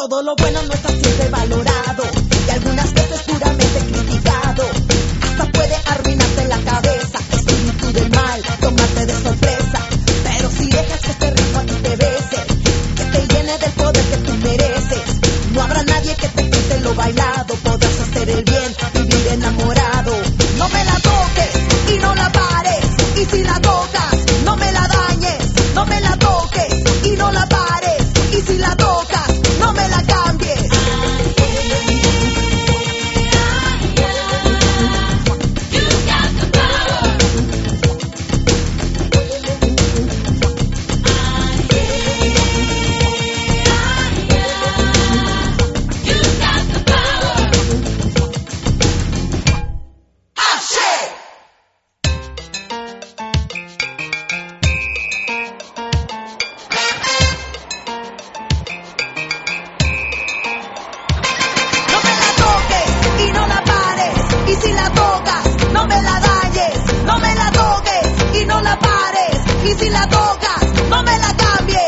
Todo lo bueno no está siempre valorado y algunas veces puramente criticado. Hasta puede arruinarte la cabeza, espíritu del mal, tomarte de sorpresa. Pero si dejas que este ritmo a ti te bese, que te llene del poder que tú mereces, no habrá nadie que te quite lo bailado. Podrás hacer el bien, vivir enamorado. No me la toques y no la pares, y si la tocas, no me la dañes. No me la toques y no la pares, y si la tocas, no me la cambies. Y si la tocas, no me la dañes. No me la toques y no la pares, y si la tocas, no me la cambies.